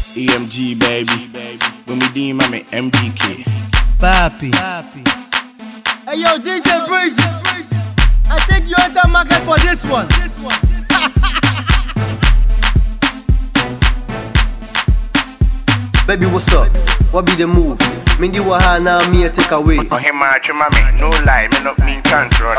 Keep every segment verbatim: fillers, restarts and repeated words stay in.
E M G baby, when we deem I'm an M D K. Papi. Hey yo, D J Breezy, I think you enter market for this one. Baby, what's up? What be the move? Mindy Waha now me a take away. Oh, him, mami, no lie, me not mean control.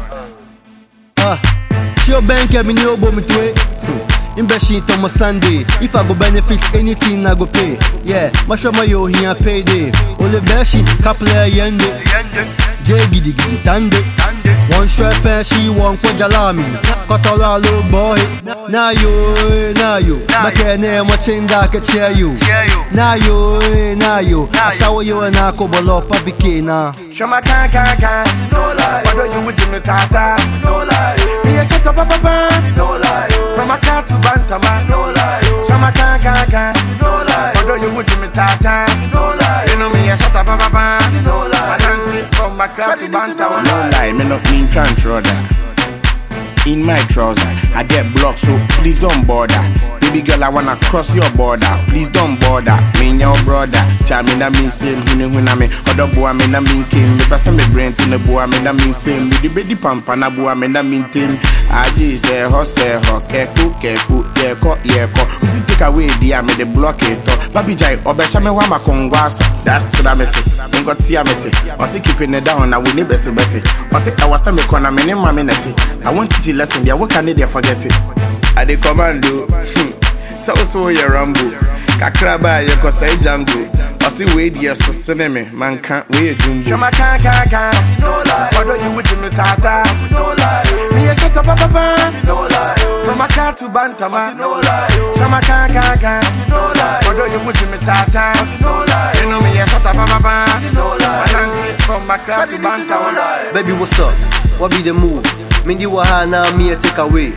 Ah, your bank have me no bomb to it. In Beshit on my Sunday. If I go benefit anything, I go pay. Yeah, my show my yo here payday. Only Beshi, couple of yende. J giddy giddy tande. One short fair, she won't quit jalami. Cut all our little boy. Now you, now you. My name, watching that I cheer you. Now you, now you. I shower you and I go below Pabikina. Show my can, can, can. No lie. What do you with Jimmy Tata? No lie. Me a shut up, papa. No lie. From a car to Bantama. No lie. Show my can, can, can. No lie. What do you with Jimmy Tata? No lie. You know me a shut up, papa. No lie. From my car to Bantama. No lie. Me not mean control that. In my trouser, I get blocked, so please don't bother. Baby girl, I wanna cross your border. Please don't bother. Me and your brother. Chamina mean same, hunu huna me. Other boy, me na mean king. Me pass me brains in the boy, me na mean fame. With the baby pampa na boy, me na mean team. I just say ho, say ho, keku, keku, yeko, yeko. Usi take away the I made the block it. Baby Jai, obesha me wama kongwaso. That's what I'm at. Don't got see I'm at it. I say keeping it down, I will never say better. I say I was a me corner, me name my minute. I want to teach lesson there, what can they forget it? I dey commando, so so ya rambo. Kakraba ya kosa jambo. I see wait yes so cinema, man can't wait jumbo. Shama can can can, no lie. What do you with me tata? No lie. Me a shut up papa, no lie. From a car to Bantama, no lie. Shama can can can, no lie. What do you with me tata? No lie. You know me a shut up papa, no lie. From a car to Bantama. Baby, what's up? What be the move? Mindy Waha now me a take away.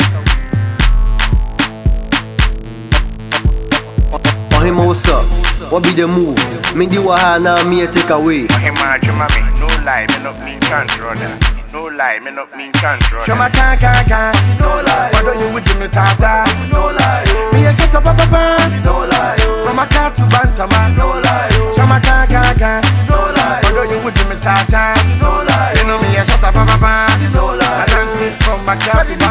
Oh him, what's up? What be the move? Mindy Waha now me a take away. Oh him, mami, no lie, me not mean control that. No lie, me not mean control. Show my can can can, no lie. What do you with Jimmy Tata? No lie. Me a shut up papa, no lie. From a car to Bantama, no lie. Show my can can can, no lie. What do you with Jimmy Tata? No lie. You know me a shut up papa, no lie. From my car to